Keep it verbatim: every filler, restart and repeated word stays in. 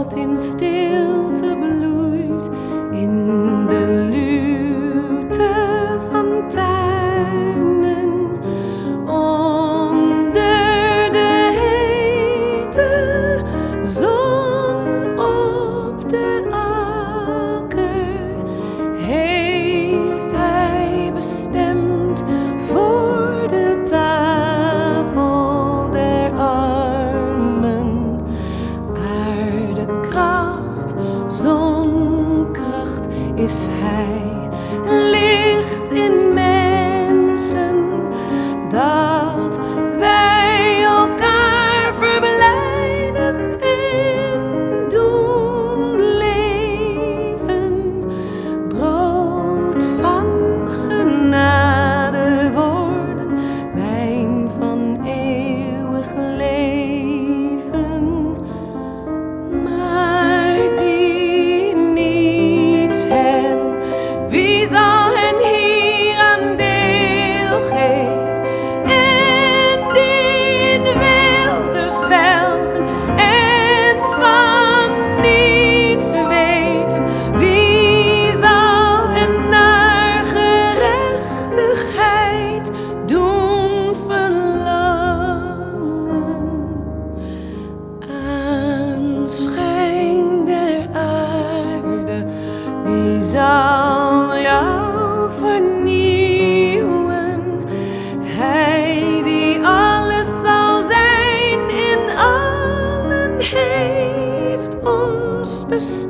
wat in stilte bloeit in de luwte van tuinen, onder de hete zon op de akker, heeft Hij bestemd voor de tafel der armen. Aardekracht, zonkracht is Hij, licht in mensen, dat wij elkaar verblijden en doen leven. Brood van genade worden, wijn van eeuwig leven. Maar die niets hebben, wie zal hen hieraan deel geven? En die in wilde zwelgen en van niets weten, wie zal hen naar gerechtigheid doen verlangen? Aanschijn der aarde, wie zal jou vernieuwen? Hij die alles zal zijn in allen, heeft ons bestemd.